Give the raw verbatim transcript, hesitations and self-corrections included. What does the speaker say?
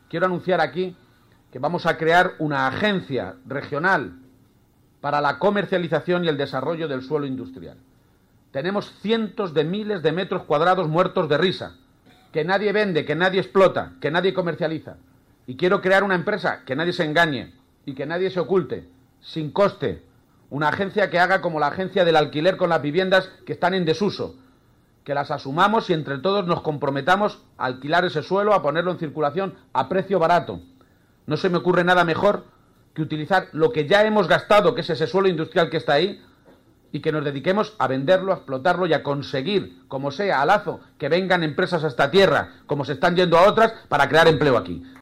quiero anunciar aquí que vamos a crear una agencia regional para la comercialización y el desarrollo del suelo industrial. Tenemos cientos de miles de metros cuadrados muertos de risa, que nadie vende, que nadie explota, que nadie comercializa. Y quiero crear una empresa que nadie se engañe y que nadie se oculte, sin coste. Una agencia que haga como la agencia del alquiler con las viviendas que están en desuso. Que las asumamos y entre todos nos comprometamos a alquilar ese suelo, a ponerlo en circulación a precio barato. No se me ocurre nada mejor que utilizar lo que ya hemos gastado, que es ese suelo industrial que está ahí, y que nos dediquemos a venderlo, a explotarlo y a conseguir, como sea, a lazo, que vengan empresas a esta tierra, como se están yendo a otras, para crear empleo aquí.